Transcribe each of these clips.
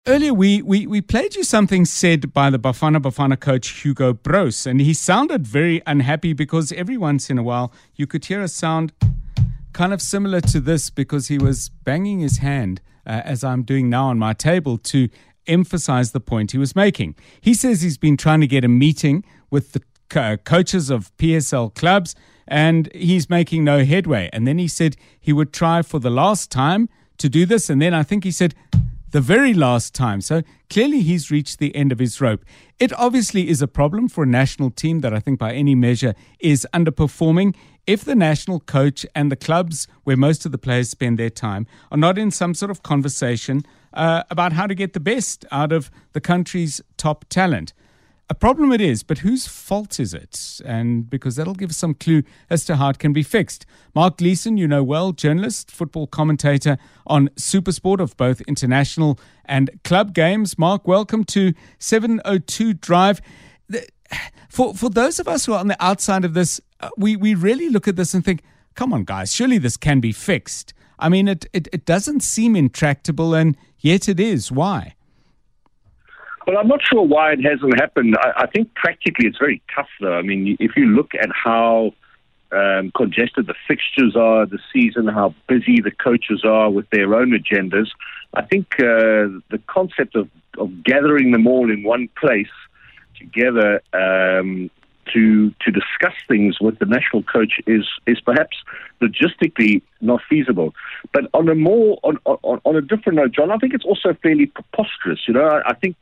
Earlier, we played you something said by the Bafana coach Hugo Broos, and he sounded very unhappy because every once in a while you could hear a sound kind of similar to this because he was banging his hand, as I'm doing now on my table, to emphasize the point he was making. He says he's been trying to get a meeting with the coaches of PSL clubs, and he's making no headway. And then he said he would try for the last time to do this, and then I think he said the very last time. So clearly he's reached the end of his rope. It obviously is a problem for a national team that I think by any measure is underperforming. If the national coach and the clubs where most of the players spend their time are not in some sort of conversation about how to get the best out of the country's top talent. A problem it is, but whose fault is it? And because that'll give us some clue as to how it can be fixed. Mark Gleeson, you know well, journalist, football commentator on SuperSport of both international and club games. Mark, welcome to 702 Drive. For those of us who are on the outside of this, we really look at this and think, come on, guys, surely this can be fixed. I mean, it doesn't seem intractable, and yet it is. Why? Well, I'm not sure why it hasn't happened. I think practically it's very tough, though. I mean, if you look at how congested the fixtures are this season, how busy the coaches are with their own agendas, I think the concept of gathering them all in one place together to discuss things with the national coach is perhaps logistically not feasible. But on a different note, John, I think it's also fairly preposterous. I think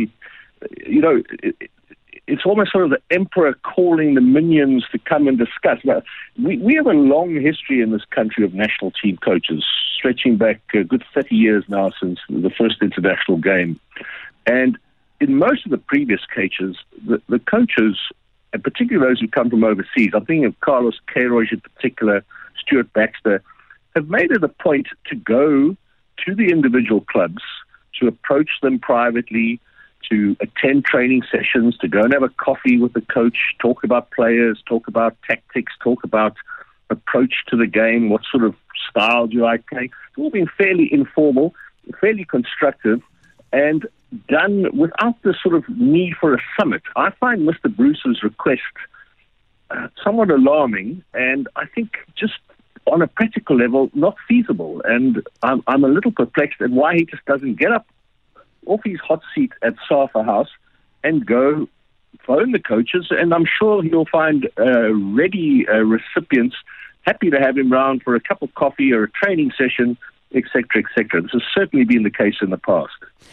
it's almost sort of the emperor calling the minions to come and discuss. Now, we have a long history in this country of national team coaches, stretching back a good 30 years now since the first international game. And in most of the previous cases, the coaches, and particularly those who come from overseas, I'm thinking of Carlos Queiroz in particular, Stuart Baxter, have made it a point to go to the individual clubs, to approach them privately, to attend training sessions, to go and have a coffee with the coach, talk about players, talk about tactics, talk about approach to the game, what sort of style do you like playing. It's all been fairly informal, fairly constructive, and done without the sort of need for a summit. I find Mr. Bruce's request somewhat alarming, and I think just on a practical level, not feasible. And I'm a little perplexed at why he just doesn't get up off his hot seat at SAFA House and go phone the coaches, and I'm sure he'll find ready recipients happy to have him round for a cup of coffee or a training session, etc., etc. This has certainly been the case in the past.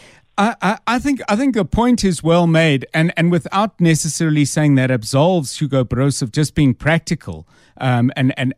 I think the point is well made, and without necessarily saying that absolves Hugo Broos of just being practical and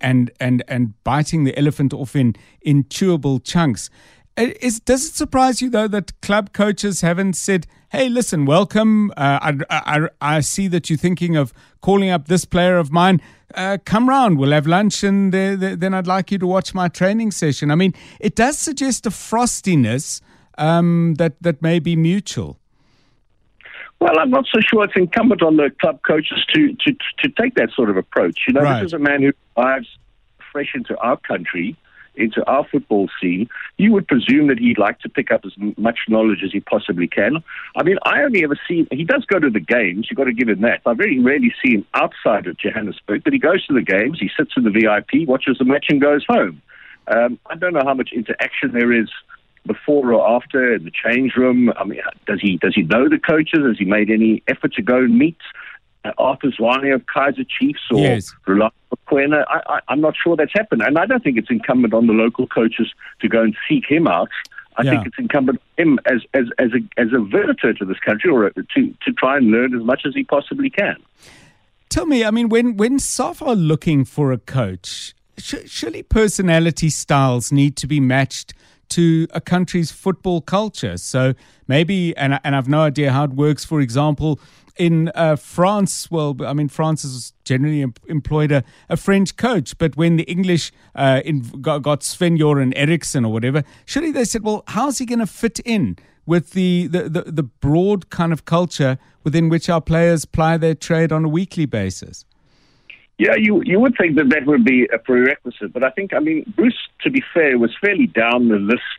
biting the elephant off in chewable chunks. Does it surprise you though that club coaches haven't said, "Hey, listen, welcome. I see that you're thinking of calling up this player of mine. Come round. We'll have lunch, and then I'd like you to watch my training session." I mean, it does suggest a frostiness that may be mutual. Well, I'm not so sure it's incumbent on the club coaches to take that sort of approach. Right. This is a man who arrives fresh into our country, into our football scene. You would presume that he'd like to pick up as much knowledge as he possibly can. I mean, I only ever see he does go to the games. You've got to give him that. I very rarely see him outside of Johannesburg, but he goes to the games. He sits in the VIP, watches the match, and goes home. I don't know how much interaction there is before or after in the change room. I mean, does he know the coaches? Has he made any effort to go and meet Arthur Zwane of Kaizer Chiefs or Rolando Mokoena? I'm not sure that's happened, and I don't think it's incumbent on the local coaches to go and seek him out. I think it's incumbent on him as a visitor to this country, or to try and learn as much as he possibly can. Tell me, I mean, when SAFA are looking for a coach, surely personality styles need to be matched to a country's football culture. So maybe, and I've no idea how it works, for example, in France. Well, I mean, France has generally employed a French coach, but when the English got Sven-Göran Eriksson or whatever, surely they said, well, how's he going to fit in with the broad kind of culture within which our players ply their trade on a weekly basis? Yeah, you would think that would be a prerequisite, but I think, Bruce, to be fair, was fairly down the list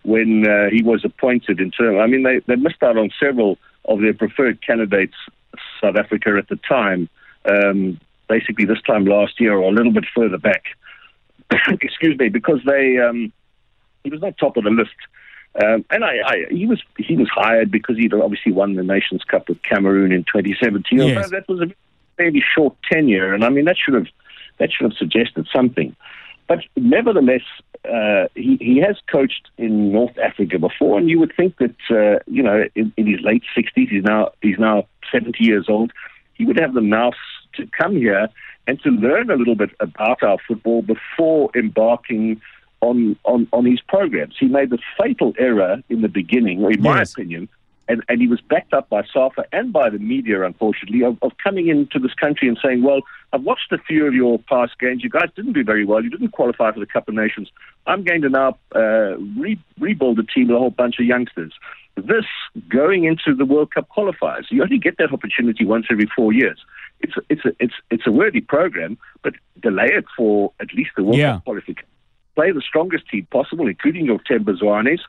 when he was appointed in term. I mean, they missed out on several of their preferred candidates, South Africa at the time, basically this time last year or a little bit further back. Excuse me, because he was not top of the list. And he was hired because he'd obviously won the Nations Cup with Cameroon in 2017. Yes. That was a fairly short tenure, and I mean that should have suggested something. But nevertheless, he has coached in North Africa before, and you would think that in his late 60s, he's now 70 years old, he would have the nous to come here and to learn a little bit about our football before embarking on his programs. He made the fatal error in the beginning, or in my opinion, and he was backed up by SAFA and by the media, unfortunately, of coming into this country and saying, well, I've watched a few of your past games. You guys didn't do very well. You didn't qualify for the Cup of Nations. I'm going to now rebuild a team with a whole bunch of youngsters. This, going into the World Cup qualifiers, you only get that opportunity once every 4 years. It's a worthy program, but delay it for at least the World Cup qualification. Play the strongest team possible, including your Themba Zwanes,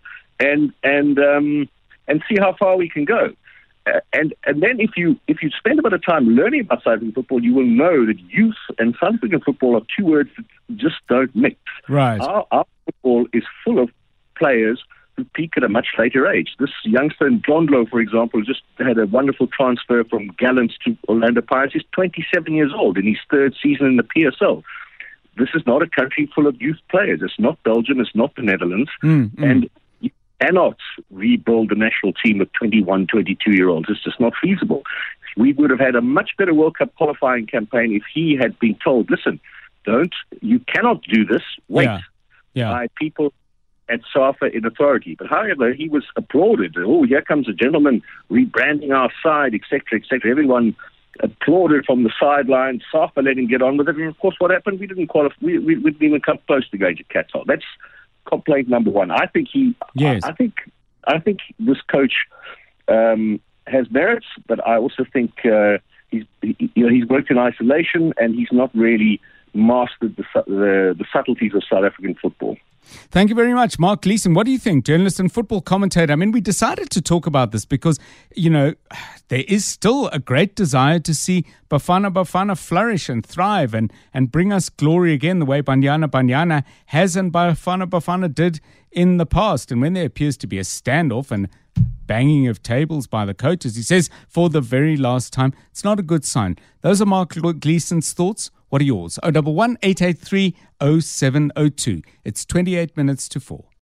and see how far we can go. And then if you spend a bit of time learning about South African football, you will know that youth and South African football are two words that just don't mix. Right. Our football is full of players who peak at a much later age. This youngster in Blondlo, for example, just had a wonderful transfer from Gallants to Orlando Pirates. He's 27 years old in his third season in the PSL. This is not a country full of youth players. It's not Belgium. It's not the Netherlands. And you cannot rebuild the national team of 21, 22-year-olds. It's just not feasible. We would have had a much better World Cup qualifying campaign if he had been told, listen, you cannot do this. Wait by people at SAFA in authority. But however, he was applauded. Oh, here comes a gentleman rebranding our side, etc., etc. Everyone applauded from the sidelines. SAFA let him get on with it. And of course, what happened? We didn't qualify. We didn't even come close to going to Qatar. That's complaint number one. I think I think this coach has merits, but I also think he's worked in isolation and he's not really mastered the subtleties of South African football. Thank you very much, Mark Gleeson. What do you think, journalist and football commentator? I mean, we decided to talk about this because, there is still a great desire to see Bafana flourish and thrive and bring us glory again the way Banyana has and Bafana did in the past. And when there appears to be a standoff and banging of tables by the coaches, he says, for the very last time, it's not a good sign. Those are Mark Gleeson's thoughts. What are yours? 011 883 0702. It's 28 minutes to 4.